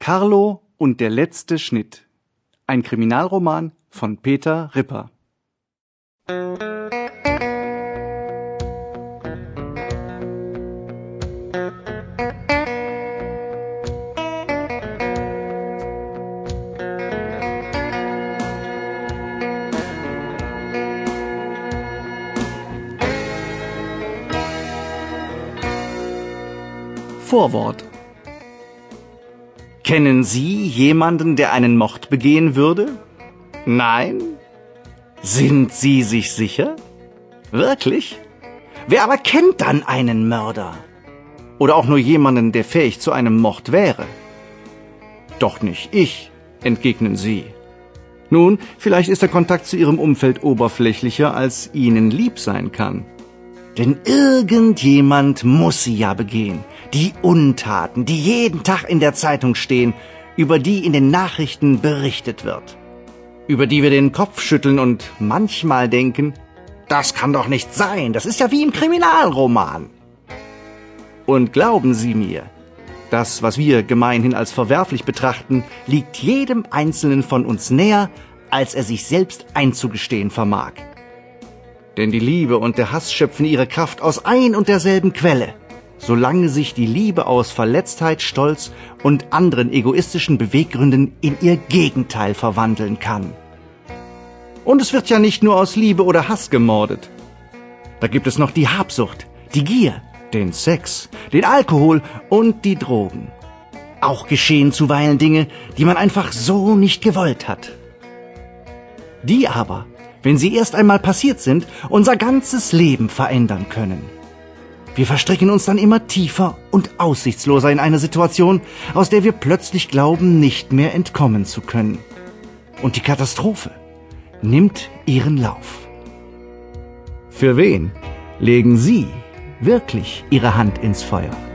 Carlo und der letzte Schnitt. Ein Kriminalroman von Peter Ripper. Vorwort. Kennen Sie jemanden, der einen Mord begehen würde? Nein? Sind Sie sich sicher? Wirklich? Wer aber kennt dann einen Mörder? Oder auch nur jemanden, der fähig zu einem Mord wäre? Doch nicht ich, entgegnen Sie. Nun, vielleicht ist der Kontakt zu Ihrem Umfeld oberflächlicher, als Ihnen lieb sein kann. Denn irgendjemand muss sie ja begehen. Die Untaten, die jeden Tag in der Zeitung stehen, über die in den Nachrichten berichtet wird. Über die wir den Kopf schütteln und manchmal denken, das kann doch nicht sein, das ist ja wie im Kriminalroman. Und glauben Sie mir, das, was wir gemeinhin als verwerflich betrachten, liegt jedem Einzelnen von uns näher, als er sich selbst einzugestehen vermag. Denn die Liebe und der Hass schöpfen ihre Kraft aus ein und derselben Quelle, solange sich die Liebe aus Verletztheit, Stolz und anderen egoistischen Beweggründen in ihr Gegenteil verwandeln kann. Und es wird ja nicht nur aus Liebe oder Hass gemordet. Da gibt es noch die Habsucht, die Gier, den Sex, den Alkohol und die Drogen. Auch geschehen zuweilen Dinge, die man einfach so nicht gewollt hat. Die aber, wenn sie erst einmal passiert sind, unser ganzes Leben verändern können. Wir verstricken uns dann immer tiefer und aussichtsloser in eine Situation, aus der wir plötzlich glauben, nicht mehr entkommen zu können. Und die Katastrophe nimmt ihren Lauf. Für wen legen Sie wirklich Ihre Hand ins Feuer?